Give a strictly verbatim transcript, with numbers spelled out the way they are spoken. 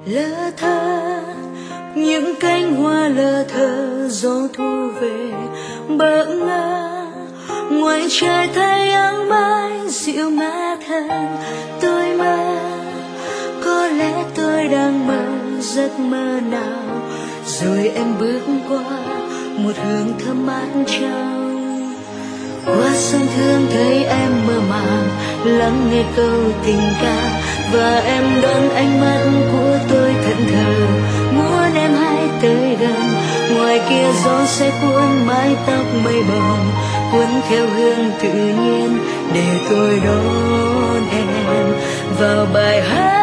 Lơ thơ những cánh hoa lơ thơ gió thu về bỡ ngỡ, ngoài trời thấy áng mây dịu mát hơn. Tôi mơ có lẽ tôi đang mơ giấc mơ nào, rồi em bước qua một hướng thơm mát trong. Qua sông thương thấy em mơ màng lắng nghe câu tình ca, và em đón ánh mắt của tôi thẫn thờ muốn em hãy tới gần. Ngoài kia gió sẽ cuốn mái tóc mây bồng, cuốn theo hương tự nhiên để tôi đón em vào bài hát